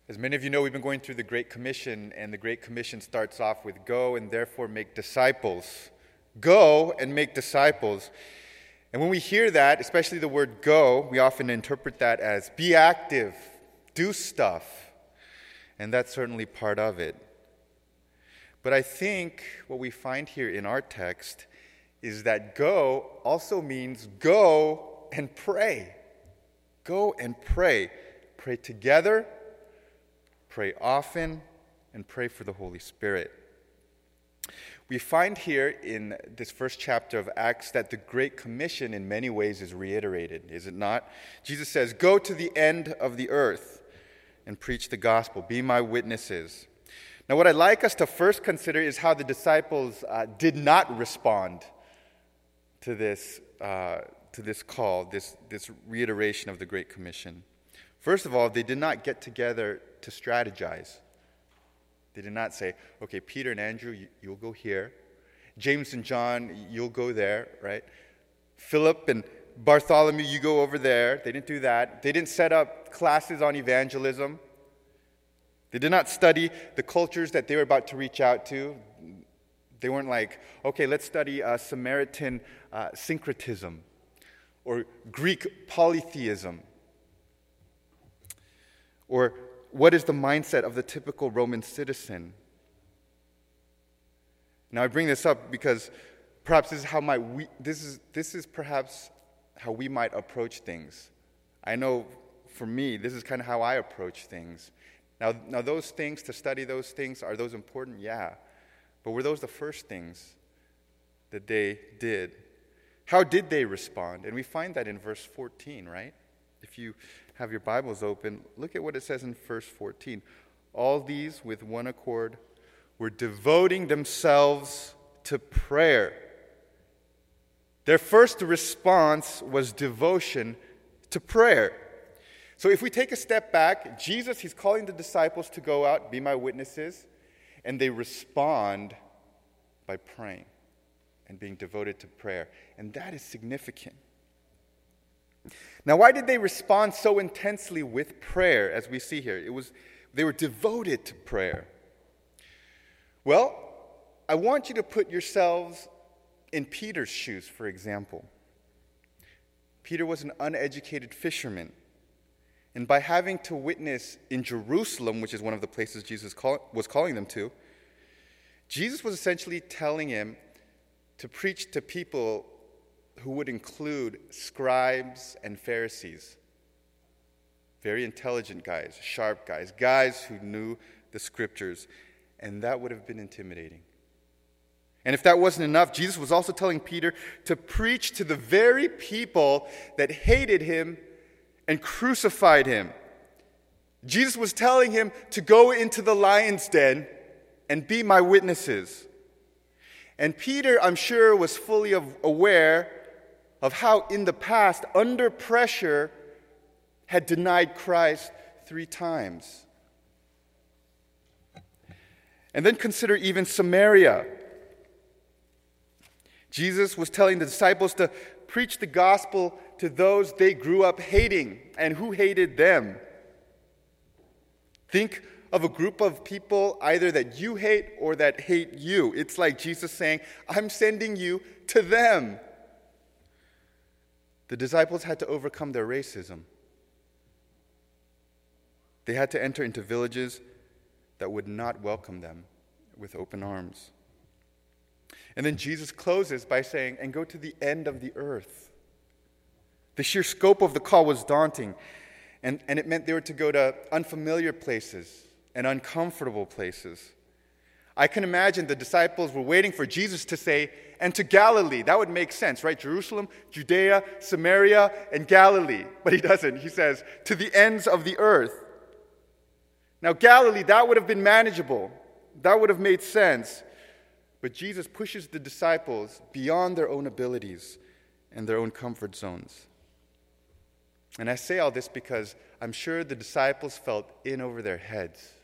As many of you know, we've been going through the Great Commission, and the Great Commission starts off with go and therefore make disciples. Go and make disciples. And when we hear that, especially the word go, we often interpret that as be active, do stuff. And that's certainly part of it. But I think what we find here in our text is that go also means go and pray. Go and pray. Pray together, pray often, and pray for the Holy Spirit. We find here in this first chapter of Acts that the Great Commission in many ways is reiterated, is it not? Jesus says, go to the end of the earth and preach the gospel. Be my witnesses. Now, what I'd like us to first consider is how the disciples did not respond to this call, this reiteration of the Great Commission. First of all, they did not get together to strategize. They did not say, okay, Peter and Andrew, you'll go here. James and John, you'll go there, right? Philip and Bartholomew, you go over there. They didn't do that. They didn't set up classes on evangelism. They did not study the cultures that they were about to reach out to. They weren't like, okay, let's study Samaritan syncretism or Greek polytheism. Or what is the mindset of the typical Roman citizen? Now I bring this up because perhaps this is perhaps how we might approach things. I know for me, this is kind of how I approach things. Now those things, to study those things, are those important? Yeah. But were those the first things that they did? How did they respond? And we find that in verse 14, right? If you have your Bibles open, look at what it says in verse 14. All these with one accord were devoting themselves to prayer. Their first response was devotion to prayer. So if we take a step back, Jesus, he's calling the disciples to go out, be my witnesses, and they respond by praying and being devoted to prayer. And that is significant. Now, why did they respond so intensely with prayer, as we see here? They were devoted to prayer. Well, I want you to put yourselves in Peter's shoes, for example. Peter was an uneducated fisherman. And by having to witness in Jerusalem, which is one of the places Jesus was calling them to, Jesus was essentially telling him to preach to people who would include scribes and Pharisees. Very intelligent guys, sharp guys who knew the scriptures. And that would have been intimidating. And if that wasn't enough, Jesus was also telling Peter to preach to the very people that hated him and crucified him. Jesus was telling him to go into the lion's den and be my witnesses. And Peter, I'm sure, was fully aware of how in the past, under pressure, had denied Christ 3 times. And then consider even Samaria. Jesus was telling the disciples to preach the gospel to those they grew up hating and who hated them. Think of a group of people either that you hate or that hate you. It's like Jesus saying, I'm sending you to them. The disciples had to overcome their racism. They had to enter into villages that would not welcome them with open arms. And then Jesus closes by saying, and go to the end of the earth. The sheer scope of the call was daunting, and it meant they were to go to unfamiliar places and uncomfortable places. I can imagine the disciples were waiting for Jesus to say, and to Galilee. That would make sense, right? Jerusalem, Judea, Samaria, and Galilee. But he doesn't. He says, to the ends of the earth. Now, Galilee, that would have been manageable. That would have made sense. But Jesus pushes the disciples beyond their own abilities and their own comfort zones. And I say all this because I'm sure the disciples felt in over their heads.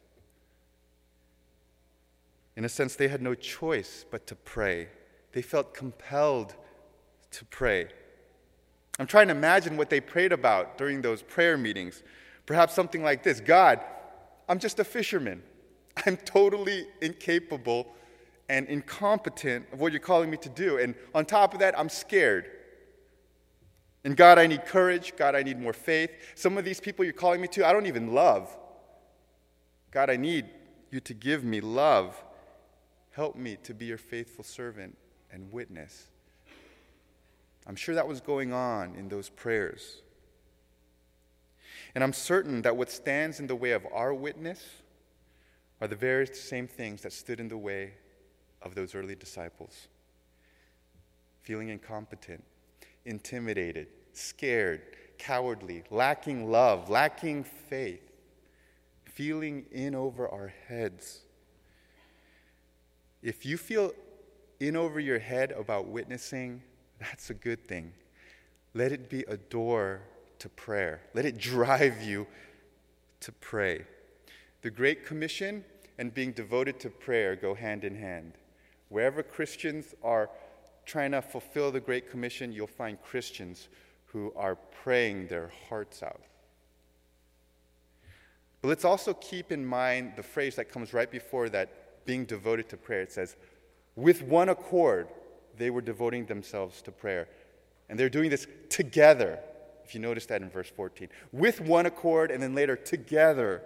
In a sense, they had no choice but to pray. They felt compelled to pray. I'm trying to imagine what they prayed about during those prayer meetings. Perhaps something like this: God, I'm just a fisherman. I'm totally incapable and incompetent of what you're calling me to do. And on top of that, I'm scared. And God, I need courage. God, I need more faith. Some of these people you're calling me to, I don't even love. God, I need you to give me love. Help me to be your faithful servant and witness. I'm sure that was going on in those prayers. And I'm certain that what stands in the way of our witness are the very same things that stood in the way of those early disciples. Feeling incompetent, intimidated, scared, cowardly, lacking love, lacking faith, feeling in over our heads. If you feel in over your head about witnessing, that's a good thing. Let it be a door to prayer. Let it drive you to pray. The Great Commission and being devoted to prayer go hand in hand. Wherever Christians are trying to fulfill the Great Commission, you'll find Christians who are praying their hearts out. But let's also keep in mind the phrase that comes right before that, being devoted to prayer. It says, with one accord, they were devoting themselves to prayer. And they're doing this together, if you notice that in verse 14. With one accord, and then later, together.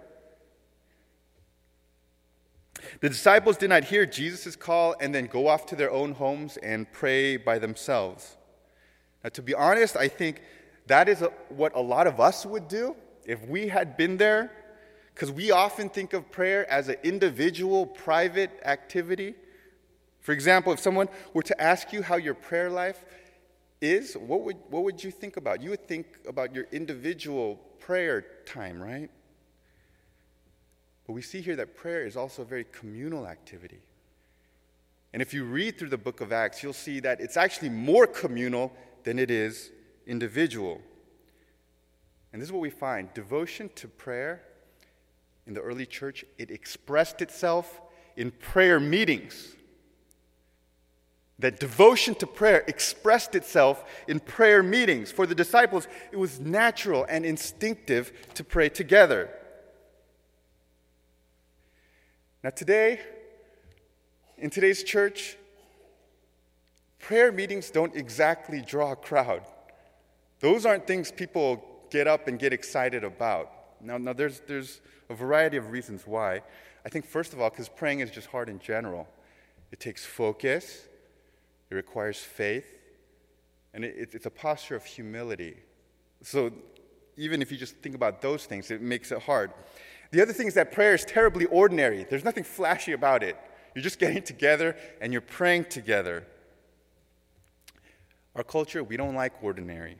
The disciples did not hear Jesus' call and then go off to their own homes and pray by themselves. Now, to be honest, I think that is what a lot of us would do if we had been there, because we often think of prayer as an individual, private activity. For example, if someone were to ask you how your prayer life is, what would you think about? You would think about your individual prayer time, right? But we see here that prayer is also a very communal activity. And if you read through the book of Acts, you'll see that it's actually more communal than it is individual. And this is what we find. Devotion to prayer in the early church, it expressed itself in prayer meetings. That devotion to prayer expressed itself in prayer meetings. For the disciples, it was natural and instinctive to pray together. Now today, in today's church, prayer meetings don't exactly draw a crowd. Those aren't things people get up and get excited about. Now there's a variety of reasons why. I think first of all, because praying is just hard in general. It takes focus. It requires faith, and it's a posture of humility. So even if you just think about those things, it makes it hard. The other thing is that prayer is terribly ordinary. There's nothing flashy about it. You're just getting together and you're praying together. Our culture, we don't like ordinary.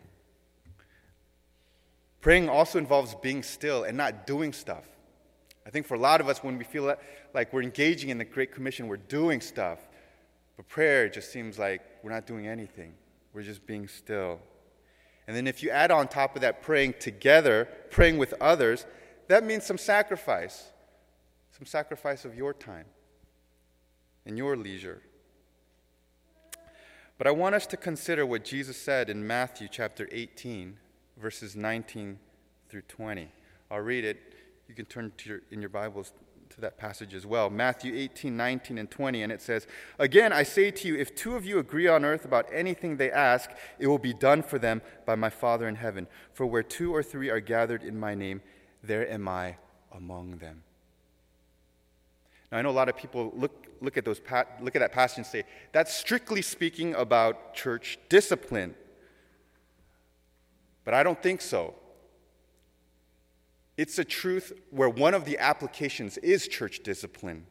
Praying also involves being still and not doing stuff. I think for a lot of us, when we feel like we're engaging in the Great Commission, we're doing stuff. But prayer just seems like we're not doing anything. We're just being still. And then if you add on top of that praying together, praying with others, that means some sacrifice of your time and your leisure. But I want us to consider what Jesus said in Matthew chapter 18, verses 19 through 20. I'll read it. You can turn in your Bibles to that passage as well. Matthew 18, 19, and 20, and it says, "Again, I say to you, if two of you agree on earth about anything they ask, it will be done for them by my Father in heaven. For where 2 or 3 are gathered in my name, there am I among them." Now, I know a lot of people look at that passage and say, that's strictly speaking about church discipline. But I don't think so. It's a truth where one of the applications is church discipline.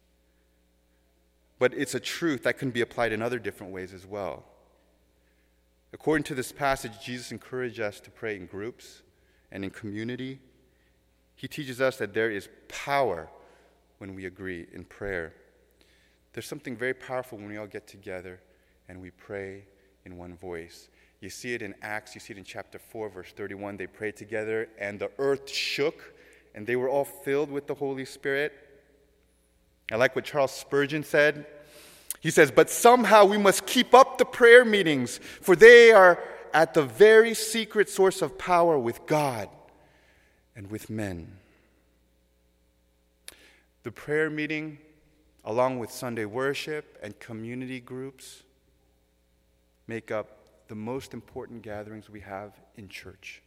But it's a truth that can be applied in other different ways as well. According to this passage, Jesus encouraged us to pray in groups and in community. He teaches us that there is power when we agree in prayer. There's something very powerful when we all get together and we pray in one voice. You see it in Acts, you see it in chapter 4, verse 31. They prayed together, and the earth shook, and they were all filled with the Holy Spirit. I like what Charles Spurgeon said. He says, "But somehow we must keep up the prayer meetings, for they are at the very secret source of power with God and with men." The prayer meeting, along with Sunday worship and community groups, make up the most important gatherings we have in church.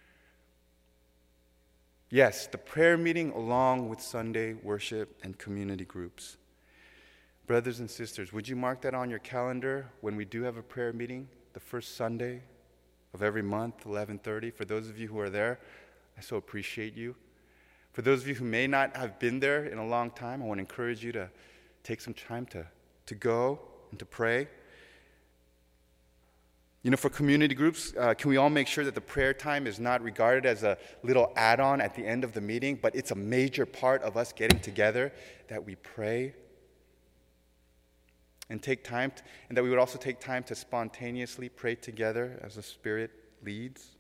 Yes, the prayer meeting along with Sunday worship and community groups. Brothers and sisters, would you mark that on your calendar when we do have a prayer meeting, the first Sunday of every month, 11:30? For those of you who are there, I so appreciate you. For those of you who may not have been there in a long time, I want to encourage you to take some time to go and to pray. You know, for community groups, can we all make sure that the prayer time is not regarded as a little add-on at the end of the meeting, but it's a major part of us getting together, that we pray and take time, and that we would also take time to spontaneously pray together as the Spirit leads?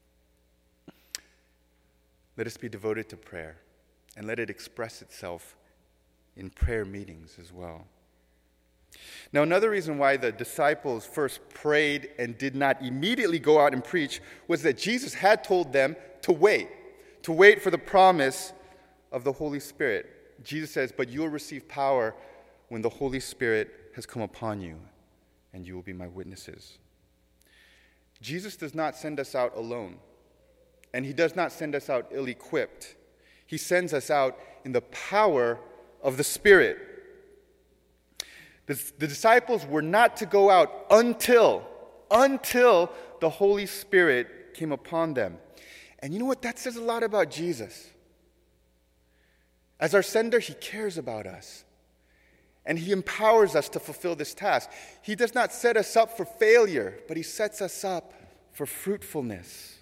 Let us be devoted to prayer, and let it express itself in prayer meetings as well. Now, another reason why the disciples first prayed and did not immediately go out and preach was that Jesus had told them to wait for the promise of the Holy Spirit. Jesus says, "But you will receive power when the Holy Spirit has come upon you, and you will be my witnesses." Jesus does not send us out alone, and he does not send us out ill-equipped. He sends us out in the power of the Spirit. The disciples were not to go out until the Holy Spirit came upon them. And you know what? That says a lot about Jesus. As our sender, he cares about us. And he empowers us to fulfill this task. He does not set us up for failure, but he sets us up for fruitfulness.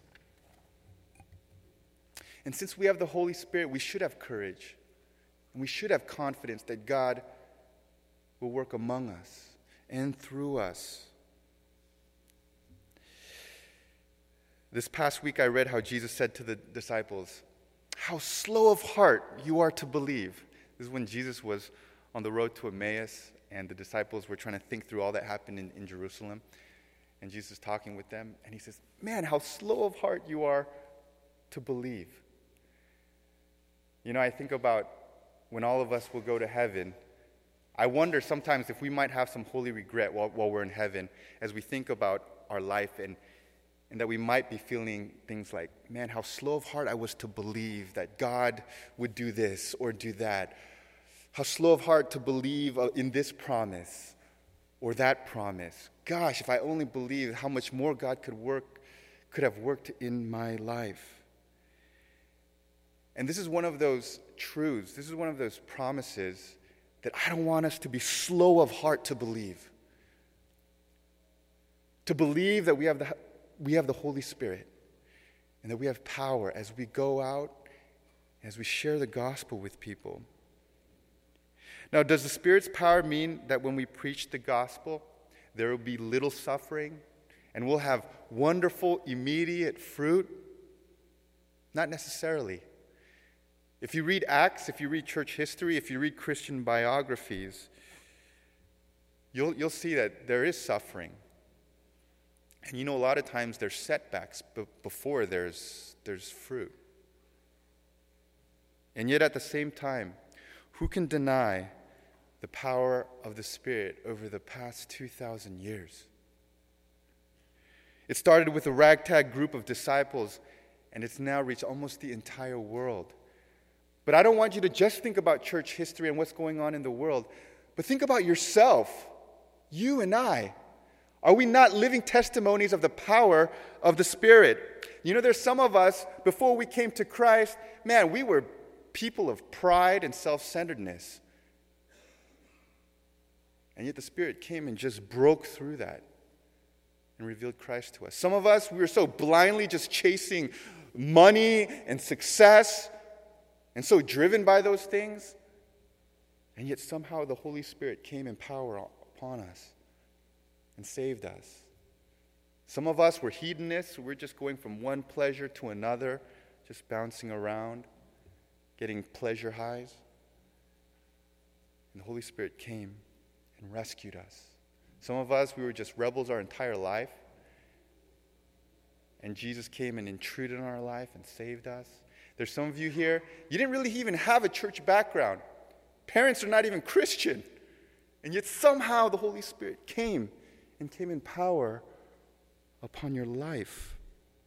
And since we have the Holy Spirit, we should have courage. And we should have confidence that God will work among us and through us. This past week I read how Jesus said to the disciples, "How slow of heart you are to believe." This is when Jesus was on the road to Emmaus, and the disciples were trying to think through all that happened in Jerusalem. And Jesus is talking with them, and he says, "Man, how slow of heart you are to believe." You know, I think about when all of us will go to heaven. I wonder sometimes if we might have some holy regret while we're in heaven as we think about our life, and that we might be feeling things like, man, how slow of heart I was to believe that God would do this or do that. How slow of heart to believe in this promise or that promise. Gosh, if I only believed how much more God could have worked in my life. And this is one of those truths, this is one of those promises that I don't want us to be slow of heart to believe. To believe that we have the Holy Spirit and that we have power as we go out, as we share the gospel with people. Now, does the Spirit's power mean that when we preach the gospel, there will be little suffering and we'll have wonderful, immediate fruit? Not necessarily. If you read Acts, if you read church history, if you read Christian biographies, you'll see that there is suffering. And you know, a lot of times there's setbacks before there's fruit. And yet at the same time, who can deny the power of the Spirit over the past 2,000 years? It started with a ragtag group of disciples, and it's now reached almost the entire world. But I don't want you to just think about church history and what's going on in the world, but think about yourself, you and I. Are we not living testimonies of the power of the Spirit? You know, there's some of us, before we came to Christ, man, we were people of pride and self-centeredness. And yet the Spirit came and just broke through that and revealed Christ to us. Some of us, we were so blindly just chasing money and success and so driven by those things, and yet somehow the Holy Spirit came in power upon us and saved us. Some of us were hedonists. We're just going from one pleasure to another, just bouncing around, getting pleasure highs. And the Holy Spirit came and rescued us. Some of us, we were just rebels our entire life, and Jesus came and intruded in our life and saved us. There's some of you here, you didn't really even have a church background. Parents are not even Christian. And yet somehow the Holy Spirit came in power upon your life.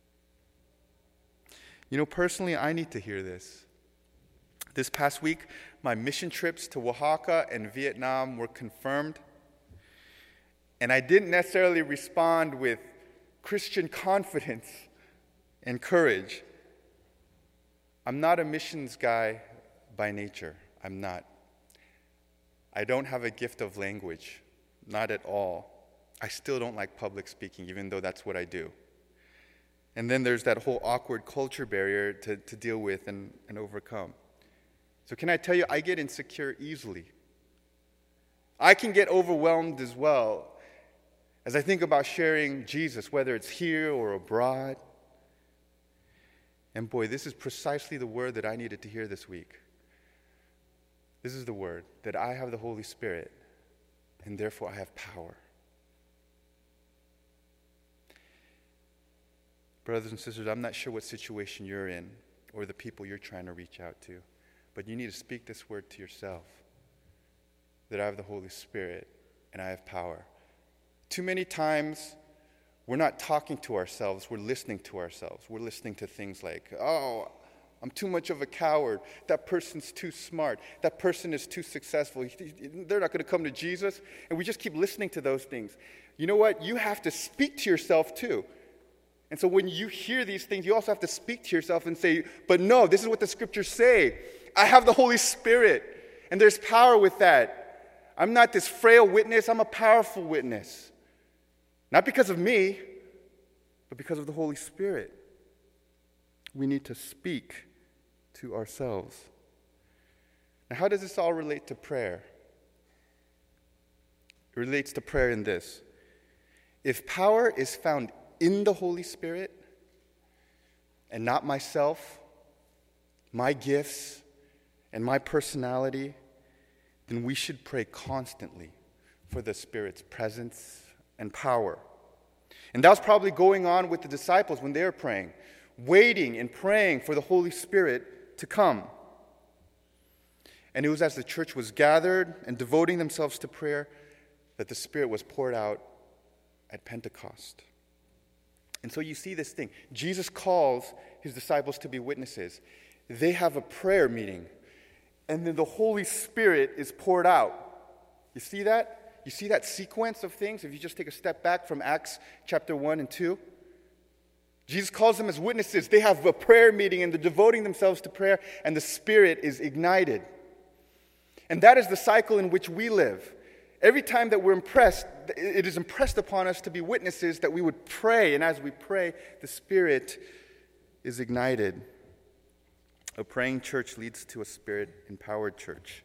Personally, I need to hear this. This past week, my mission trips to Oaxaca and Vietnam were confirmed. And I didn't necessarily respond with Christian confidence and courage. I'm not a missions guy by nature. I'm not. I don't have a gift of language, not at all. I still don't like public speaking, even though that's what I do. And then there's that whole awkward culture barrier to deal with and overcome. So can I tell you, I get insecure easily. I can get overwhelmed as well as I think about sharing Jesus, whether it's here or abroad. And boy, this is precisely the word that I needed to hear this week. This is the word, that I have the Holy Spirit, and therefore I have power. Brothers and sisters, I'm not sure what situation you're in or the people you're trying to reach out to, but you need to speak this word to yourself, that I have the Holy Spirit and I have power. Too many times, we're not talking to ourselves, we're listening to ourselves. We're listening to things like, oh, I'm too much of a coward. That person's too smart. That person is too successful. They're not going to come to Jesus. And we just keep listening to those things. You know what? You have to speak to yourself too. And so when you hear these things, you also have to speak to yourself and say, but no, this is what the scriptures say. I have the Holy Spirit, and there's power with that. I'm not this frail witness. I'm a powerful witness. Not because of me, but because of the Holy Spirit. We need to speak to ourselves. Now, how does this all relate to prayer? It relates to prayer in this. If power is found in the Holy Spirit and not myself, my gifts, and my personality, then we should pray constantly for the Spirit's presence and power. And that was probably going on with the disciples when they were praying, waiting and praying for the Holy Spirit to come. And it was as the church was gathered and devoting themselves to prayer that the Spirit was poured out at Pentecost. And so you see this thing. Jesus calls his disciples to be witnesses. They have a prayer meeting, and then the Holy Spirit is poured out. You see that? You see that sequence of things? If you just take a step back from Acts chapter 1 and 2. Jesus calls them as witnesses. They have a prayer meeting, and they're devoting themselves to prayer, and the Spirit is ignited. And that is the cycle in which we live. Every time that we're impressed, it is impressed upon us to be witnesses, that we would pray, and as we pray, the Spirit is ignited. A praying church leads to a Spirit-empowered church.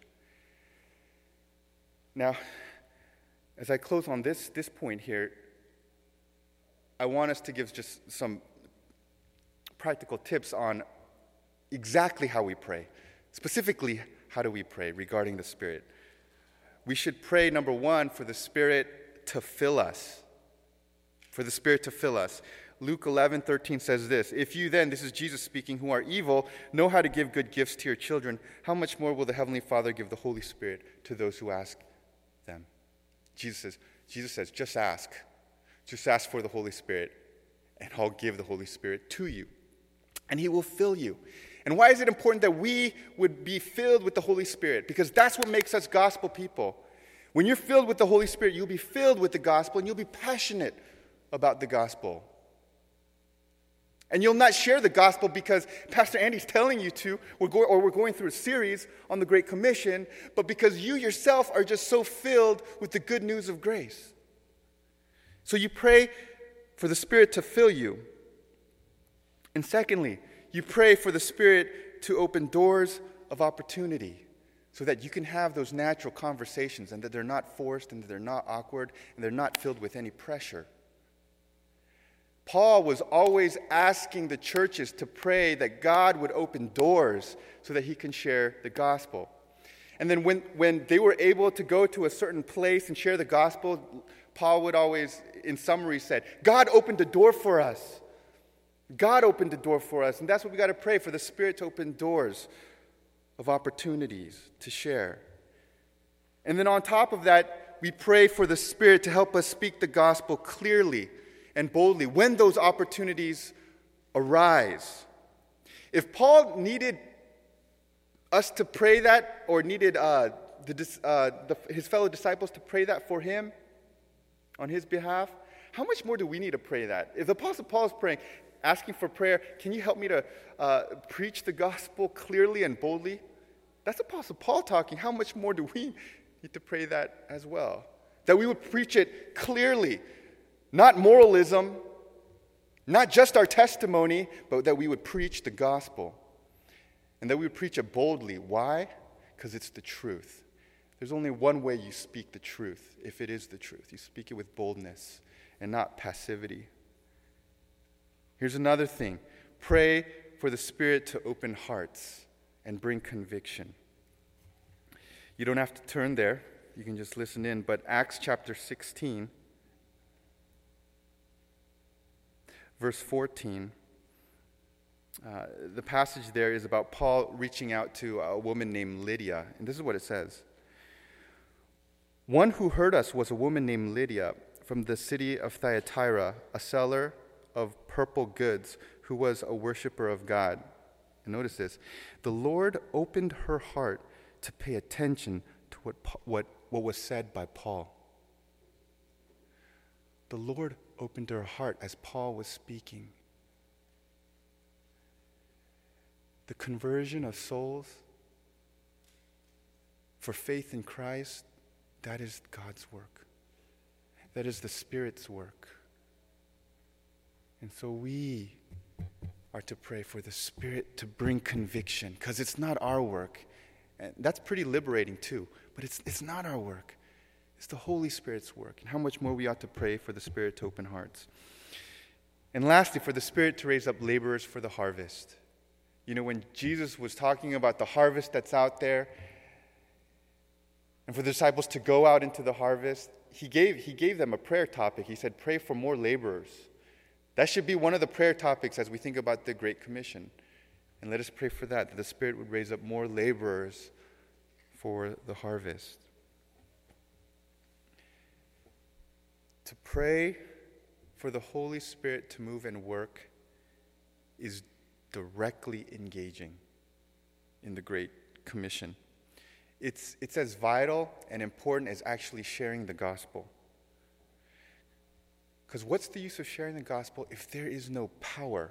Now, as I close on this point here, I want us to give just some practical tips on exactly how we pray. Specifically, how do we pray regarding the Spirit? We should pray, number one, for the Spirit to fill us. For the Spirit to fill us. Luke 11:13 says this, "If you then," this is Jesus speaking, "who are evil, know how to give good gifts to your children, how much more will the Heavenly Father give the Holy Spirit to those who ask them?" Jesus says, just ask. Just ask for the Holy Spirit, and I'll give the Holy Spirit to you. And He will fill you. And why is it important that we would be filled with the Holy Spirit? Because that's what makes us gospel people. When you're filled with the Holy Spirit, you'll be filled with the gospel, and you'll be passionate about the gospel. And you'll not share the gospel because Pastor Andy's telling you to, we're going through a series on the Great Commission, but because you yourself are just so filled with the good news of grace. So you pray for the Spirit to fill you. And secondly, you pray for the Spirit to open doors of opportunity so that you can have those natural conversations and that they're not forced and that they're not awkward and they're not filled with any pressure. Paul was always asking the churches to pray that God would open doors so that he can share the gospel. And then when they were able to go to a certain place and share the gospel, Paul would always, in summary, said, God opened the door for us. God opened the door for us. And that's what we got to pray for, the Spirit to open doors of opportunities to share. And then on top of that, we pray for the Spirit to help us speak the gospel clearly and boldly when those opportunities arise. If Paul needed us to pray that, or needed his fellow disciples to pray that for him on his behalf, how much more do we need to pray that? If the Apostle Paul is praying, asking for prayer, can you help me to preach the gospel clearly and boldly? That's Apostle Paul talking. How much more do we need to pray that as well? That we would preach it clearly, not moralism, not just our testimony, but that we would preach the gospel. And that we would preach it boldly. Why? Because it's the truth. There's only one way you speak the truth, if it is the truth. You speak it with boldness and not passivity. Here's another thing. Pray for the Spirit to open hearts and bring conviction. You don't have to turn there. You can just listen in. But Acts chapter 16, verse 14, the passage there is about Paul reaching out to a woman named Lydia. And this is what it says. One who heard us was a woman named Lydia from the city of Thyatira, a seller of purple goods who was a worshiper of God. And notice this. The Lord opened her heart to pay attention to what was said by Paul. The Lord opened her heart as Paul was speaking. The conversion of souls for faith in Christ, that is God's work. That is the Spirit's work. And so we are to pray for the Spirit to bring conviction, because it's not our work. And that's pretty liberating too, but it's not our work. It's the Holy Spirit's work. And how much more we ought to pray for the Spirit to open hearts. And lastly, for the Spirit to raise up laborers for the harvest. You know, when Jesus was talking about the harvest that's out there, and for the disciples to go out into the harvest, he gave them a prayer topic. He said, pray for more laborers. That should be one of the prayer topics as we think about the Great Commission. And let us pray for that the Spirit would raise up more laborers for the harvest. To pray for the Holy Spirit to move and work is directly engaging in the Great Commission. It's as vital and important as actually sharing the gospel. Because what's the use of sharing the gospel if there is no power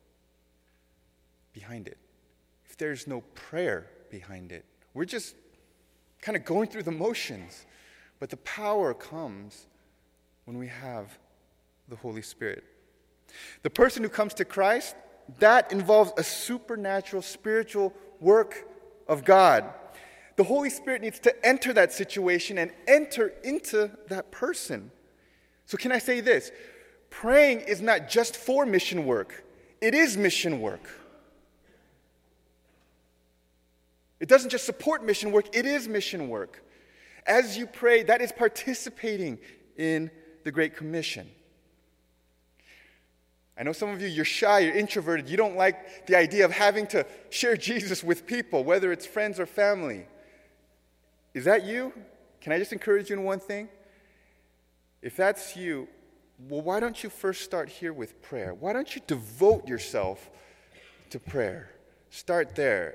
behind it? If there's no prayer behind it? We're just kind of going through the motions. But the power comes when we have the Holy Spirit. The person who comes to Christ, that involves a supernatural, spiritual work of God. The Holy Spirit needs to enter that situation and enter into that person. So can I say this? Praying is not just for mission work. It is mission work. It doesn't just support mission work. It is mission work. As you pray, that is participating in the Great Commission. I know some of you, you're shy, you're introverted. You don't like the idea of having to share Jesus with people, whether it's friends or family. Is that you? Can I just encourage you in one thing? If that's you, well, why don't you first start here with prayer? Why don't you devote yourself to prayer? Start there.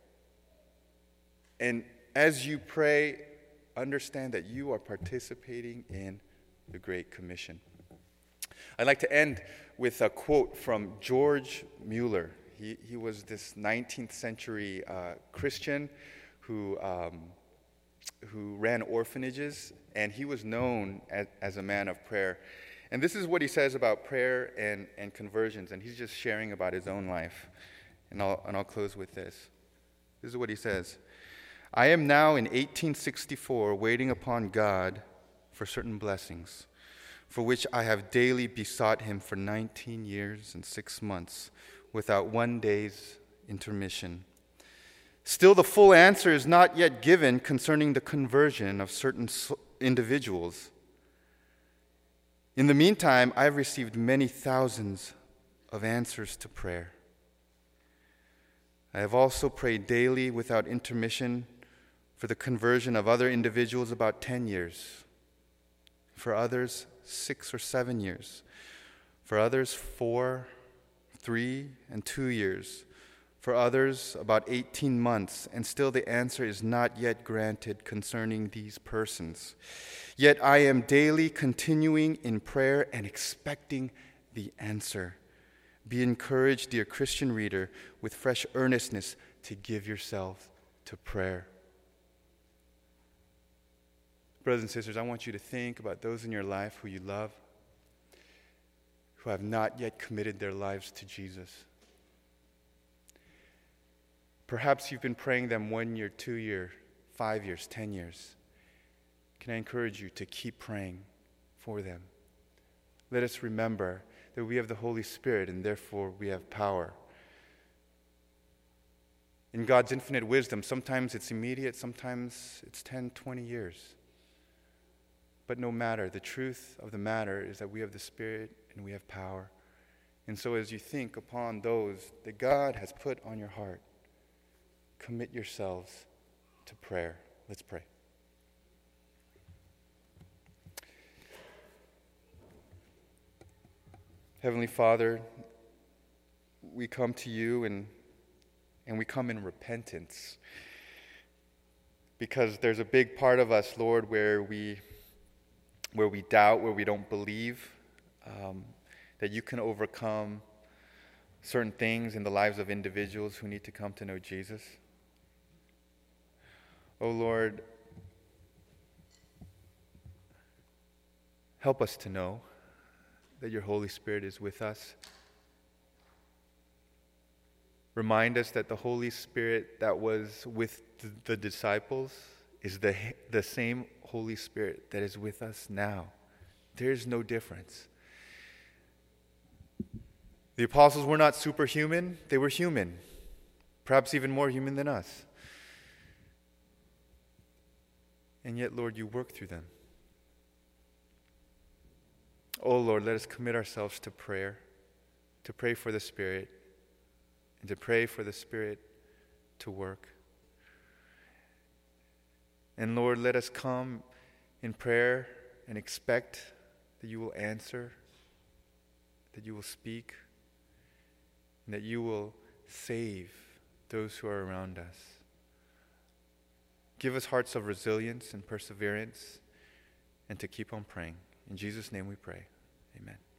And as you pray, understand that you are participating in the Great Commission. I'd like to end with a quote from George Mueller. He was this 19th century Christian who ran orphanages, and he was known as a man of prayer. And this is what he says about prayer and conversions, and he's just sharing about his own life. And I'll close with this. This is what he says. I am now in 1864 waiting upon God for certain blessings, for which I have daily besought him for 19 years and 6 months, without one day's intermission. Still, the full answer is not yet given concerning the conversion of certain individuals. In the meantime, I have received many thousands of answers to prayer. I have also prayed daily without intermission For the conversion of other individuals, about 10 years. For others, 6 or 7 years. For others, 4, 3, and 2 years. For others, about 18 months, and still the answer is not yet granted concerning these persons. Yet I am daily continuing in prayer and expecting the answer. Be encouraged, dear Christian reader, with fresh earnestness to give yourself to prayer. Brothers and sisters, I want you to think about those in your life who you love, who have not yet committed their lives to Jesus. Perhaps you've been praying them 1 year, 2 years, 5 years, 10 years. Can I encourage you to keep praying for them? Let us remember that we have the Holy Spirit and therefore we have power. In God's infinite wisdom, sometimes it's immediate, sometimes it's 10, 20 years. But no matter, the truth of the matter is that we have the Spirit and we have power. And so as you think upon those that God has put on your heart, commit yourselves to prayer. Let's pray. Heavenly Father, we come to you and we come in repentance because there's a big part of us, Lord, where we doubt, where we don't believe that you can overcome certain things in the lives of individuals who need to come to know Jesus. Oh Lord, help us to know that your Holy Spirit is with us. Remind us that the Holy Spirit that was with the disciples is the same Holy Spirit that is with us now. There is no difference. The apostles were not superhuman, they were human, perhaps even more human than us. And yet, Lord, you work through them. Oh, Lord, let us commit ourselves to prayer, to pray for the Spirit, and to pray for the Spirit to work. And Lord, let us come in prayer and expect that you will answer, that you will speak, and that you will save those who are around us. Give us hearts of resilience and perseverance, and to keep on praying. In Jesus' name we pray. Amen.